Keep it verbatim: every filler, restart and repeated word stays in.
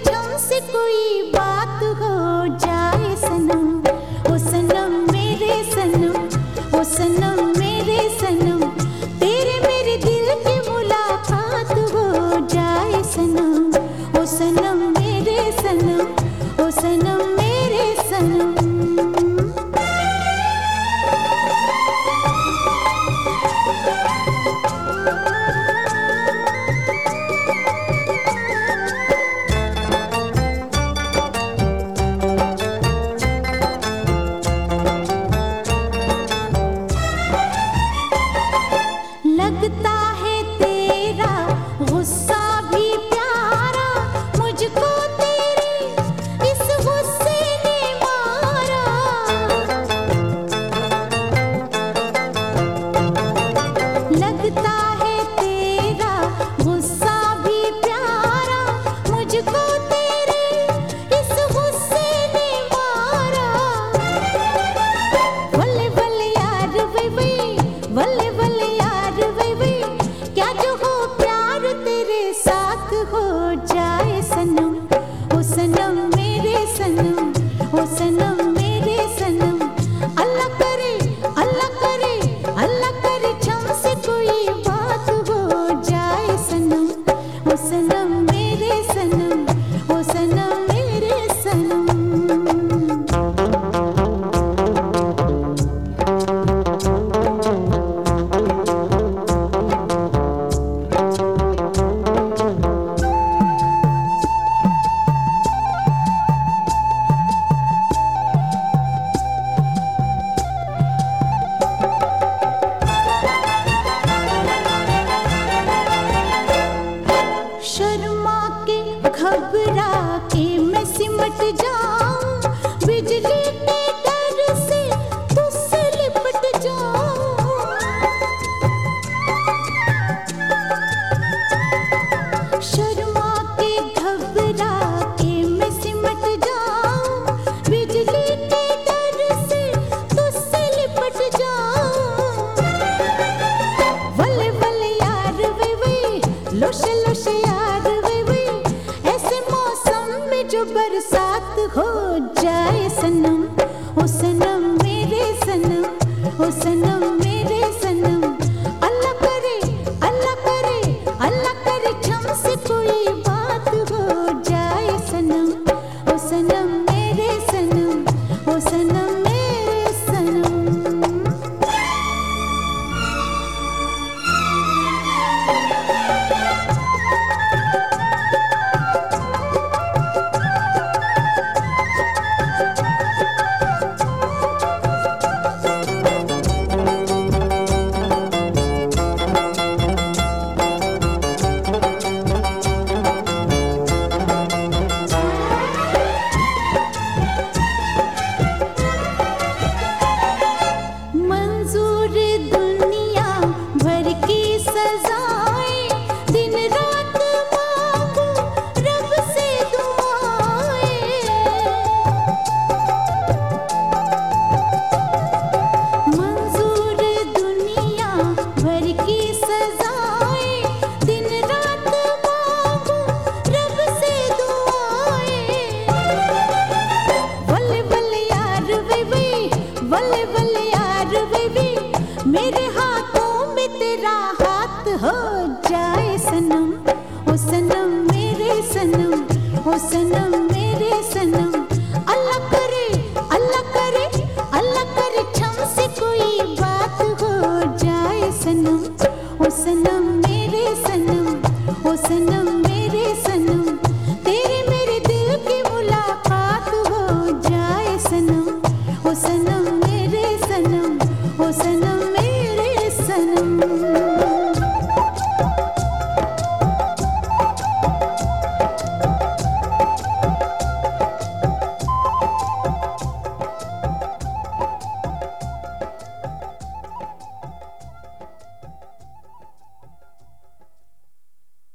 छम से कोई बात हो जाए सनम, ओ सनम मेरे सनम, ओ सनम मेरे सनम, तेरे मेरे दिल की मुलाकात हो जाए सनम, ओ सनम मेरे सनम, ओ सनम मेरे सनम। लगता है तेरा गुस्सा भी प्यारा, मुझको तेरे इस गुस्से ने मारा। लगता है तेरा गुस्सा भी प्यारा, मुझको तेरे इस गुस्से ने मारा। बल्ले बल्ले यार वे वे, बल्ले बल्ले क्या जो हो प्यार तेरे साथ हो जाए सनम, ओ सनम मेरे सनम, ओ सनम मेरे सनम। अल्लाह करे अल्लाह करे अल्लाह करे छम से कोई बात हो जाए सनम, ओ सनम मेरे सनम, ओ सनम मेरे सनम। शर्मा के घबरा के मैं सिमट जाऊं, बिजली के डर से तुझसे लिपट जाऊं। शर्मा के घबरा के मैं सिमट जाऊं, बिजली के डर से तुझसे लिपट जाऊं। वल्ले वल्ले यार वे वे, लोशे लोशे यार वे वे, ऐसे मौसम में जो बरसात हो जाए सनम, ओ सनम मेरे सनम, ओ सनम मेरे सनम। अल्लाह करे अल्लाह करे अल्लाह करे छम से कोई बात हो जाए सनम, ओ सनम मेरे सनम, ओ सनम मेरे सनम। मंजूर दुनिया भर की सजाएं, दिन रात मांगू रब से दुआएं। मंजूर दुनिया भर की सजाएं, दिन रात मांगू रब से दुआएं। वल्ले वल्ले यार वे वे, वल्ले वल्ले यार वे वे, मेरे हाथों में तेरा हाथ हो जाए सनम, ओ सनम मेरे सनम, ओ सनम मेरे सनम। अल्लाह करे अल्लाह करे अल्लाह करे छम से कोई बात हो जाए सनम, ओ सनम मेरे सनम, ओ सनम मेरे सनम, तेरे मेरे दिल की मुलाकात हो जाए सनम, ओ सनम मेरे सनम, ओ सनम मेरे सनम।